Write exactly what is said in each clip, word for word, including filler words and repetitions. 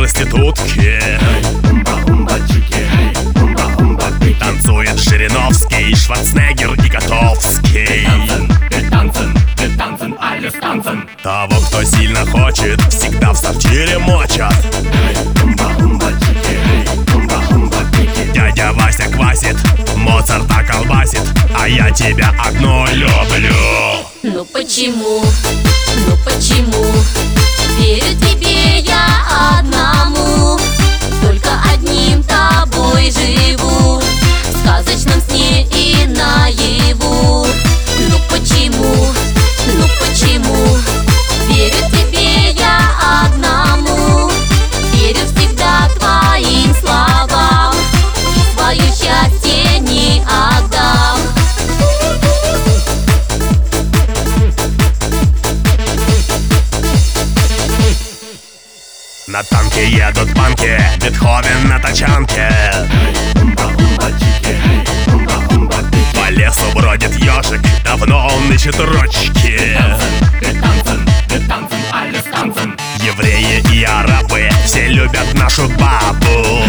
проститутки. Танцует Жириновский, Шварценеггер и Котовский. Того, кто сильно хочет, всегда в сортире мочат. Дядя Вася квасит, Моцарта колбасит, а я тебя одну люблю. Ну почему, ну почему верю тебе я одному, только одним тобой живу, в сказочном сне и наяву. Ну почему, ну почему верю тебе я одному, верю всегда твоим словам, и свое счастье не отдам. На танке едут панки, Бетховен на тачанке. По лесу бродит ежик, давно он ищет ручки. Евреи и арабы все любят нашу бабу.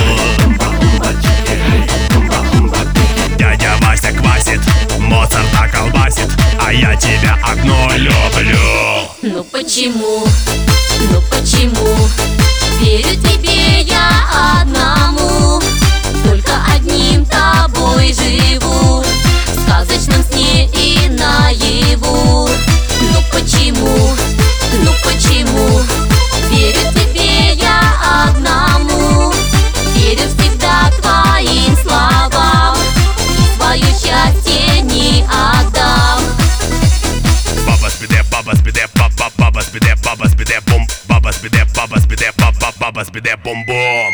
Дядя Вася квасит, Моцарта колбасит, а я тебя одну люблю. Ну почему, ну почему верю тебе я одному, только одним тобой живу, в сказочном сне и наяву. Ну почему, ну почему верю тебе я одному, верю всегда твоим словам, и свое счастье не отдам. Баба спиде, баба спиде, баба, баба спиде, баба спиде, бум, баба спиде, баба спиде, баба, баба спиде, бум-бум.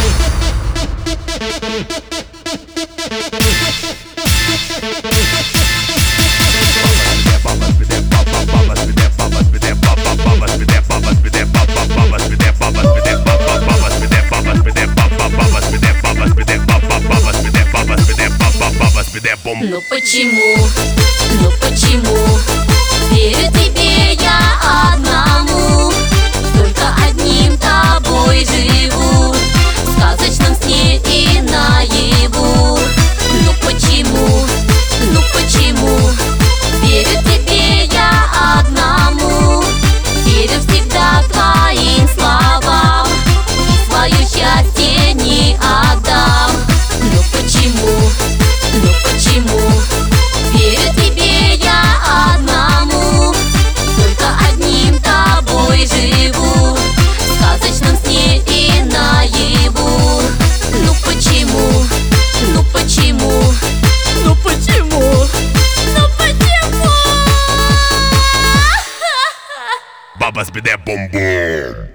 Ну почему, ну почему верю тебе я одному, только одним тобой живу, в сказочном сне и наяву. Ну почему, ну почему верю тебе я одному, верю всегда твоим словам, и свое счастье не отдам. Ну почему, ну почему верю тебе я одному, только одним тобой живу, в сказочном сне и наяву. Ну почему, ну почему, ну почему, ну почему? Баба спиде, бум-бум.